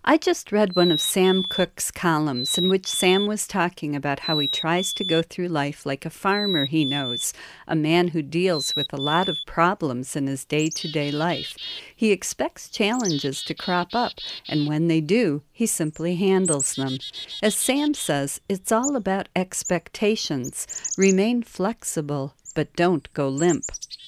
I just read one of Sam Cooke's columns in which Sam was talking about how he tries to go through life like a farmer he knows, a man who deals with a lot of problems in his day to day life. He expects challenges to crop up, and when they do, he simply handles them. As Sam says, it's all about expectations. Remain flexible, but don't go limp.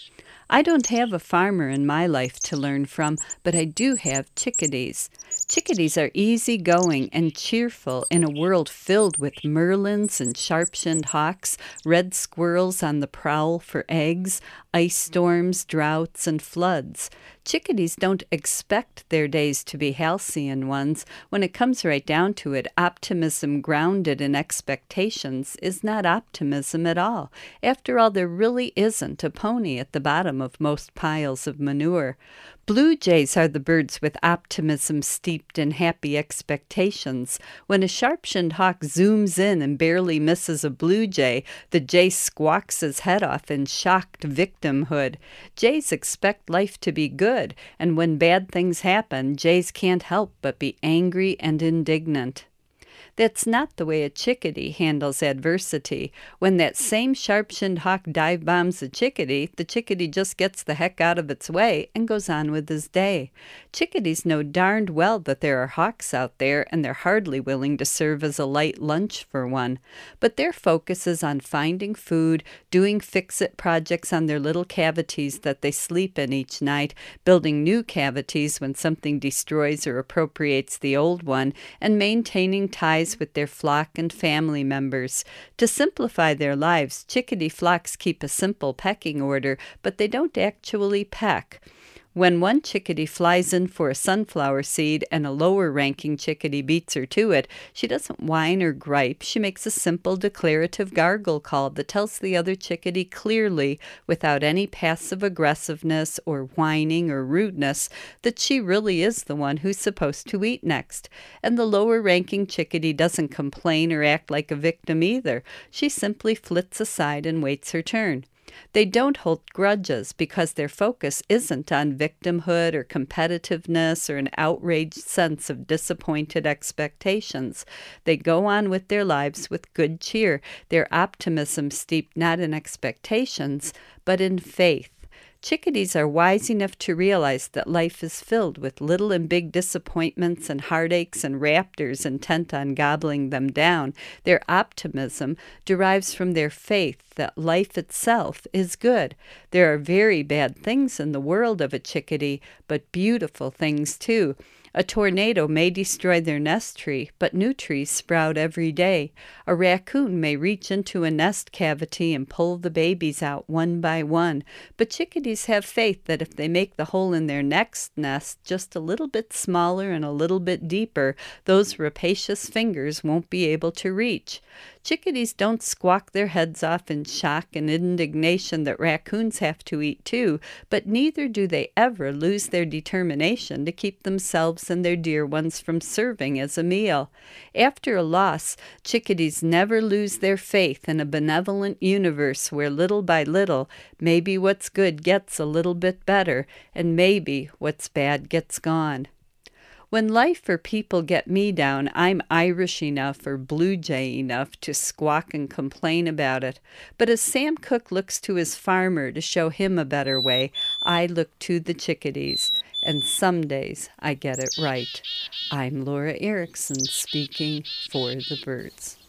I don't have a farmer in my life to learn from, but I do have chickadees. Chickadees are easygoing and cheerful in a world filled with merlins and sharp-shinned hawks, red squirrels on the prowl for eggs, ice storms, droughts, and floods. Chickadees don't expect their days to be halcyon ones. When it comes right down to it, optimism grounded in expectations is not optimism at all. After all, there really isn't a pony at the bottom of most piles of manure. Blue jays are the birds with optimism steeped in happy expectations. When a sharp-shinned hawk zooms in and barely misses a blue jay, the jay squawks his head off in shocked victimhood. Jays expect life to be good, and when bad things happen, jays can't help but be angry and indignant. That's not the way a chickadee handles adversity. When that same sharp-shinned hawk dive bombs a chickadee, the chickadee just gets the heck out of its way and goes on with his day. Chickadees know darned well that there are hawks out there, and they're hardly willing to serve as a light lunch for one. But their focus is on finding food, doing fix-it projects on their little cavities that they sleep in each night, building new cavities when something destroys or appropriates the old one, and maintaining ties with their flock and family members. To simplify their lives, chickadee flocks keep a simple pecking order, but they don't actually peck. When one chickadee flies in for a sunflower seed and a lower-ranking chickadee beats her to it, she doesn't whine or gripe. She makes a simple declarative gargle call that tells the other chickadee clearly, without any passive aggressiveness or whining or rudeness, that she really is the one who's supposed to eat next. And the lower-ranking chickadee doesn't complain or act like a victim either. She simply flits aside and waits her turn. They don't hold grudges because their focus isn't on victimhood or competitiveness or an outraged sense of disappointed expectations. They go on with their lives with good cheer, their optimism steeped not in expectations, but in faith. Chickadees are wise enough to realize that life is filled with little and big disappointments and heartaches and raptors intent on gobbling them down. Their optimism derives from their faith that life itself is good. There are very bad things in the world of a chickadee, but beautiful things too. A tornado may destroy their nest tree, but new trees sprout every day. A raccoon may reach into a nest cavity and pull the babies out one by one, but chickadees have faith that if they make the hole in their next nest just a little bit smaller and a little bit deeper, those rapacious fingers won't be able to reach. Chickadees don't squawk their heads off in shock and indignation that raccoons have to eat too, but neither do they ever lose their determination to keep themselves and their dear ones from serving as a meal. After a loss, chickadees never lose their faith in a benevolent universe where little by little, maybe what's good gets a little bit better, and maybe what's bad gets gone. When life or people get me down, I'm Irish enough or Blue Jay enough to squawk and complain about it. But as Sam Cooke looks to his farmer to show him a better way, I look to the chickadees. And some days I get it right. I'm Laura Erickson speaking for the birds.